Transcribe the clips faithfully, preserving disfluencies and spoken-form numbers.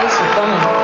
Thanks for coming.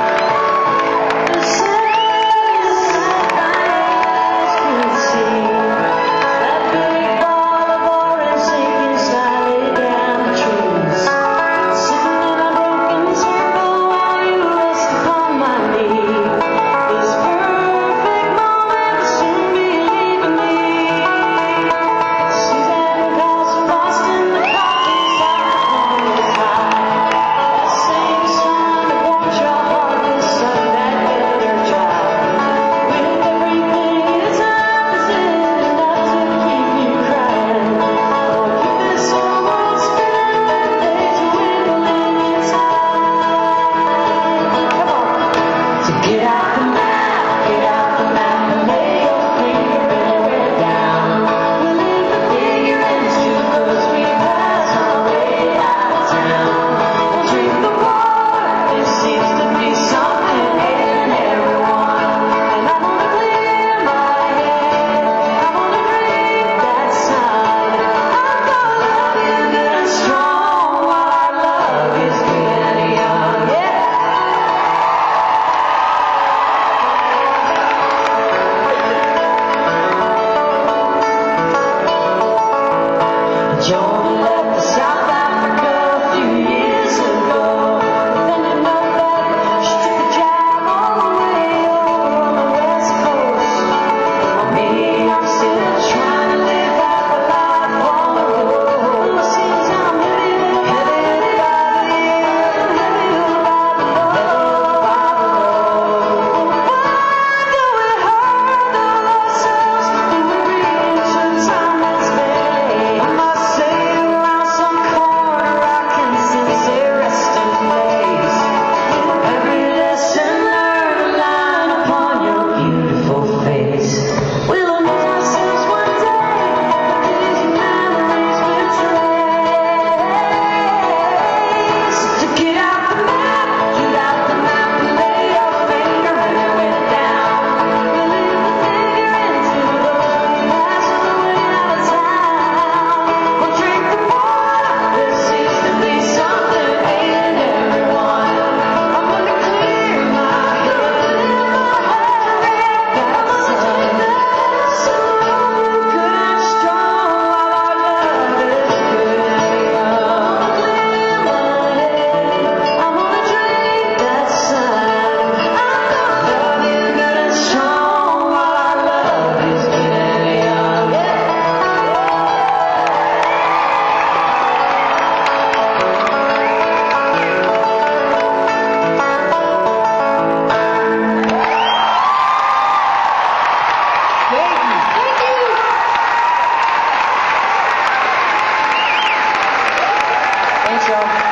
John left South Africa a few years ago. Then you know that she took a job all the way over on the West Coast. For me, I'm still trying to live half a life on the road. Seems I'm headed, headed by the end, headed by the road, by the road. Why do we hurt ourselves? Do we reach the time that's made? I must around some corner I can sense a resting place. Every lesson learned a line upon your beautiful face. We'll miss ourselves one day, but these memories will trace. To get out the map, shoot out the map and lay your finger and it went down. We'll leave the figure into those we pass on the way out of town. We'll drink the water, there seems to be something in everyone. I'm gonna clear my head, that sun, good and strong while our love is good and young. Clear my head, I'm gonna drink that sun. I'm gonna love you good and strong while our love is good and young. Thank you. Thank you. Thanks, y'all.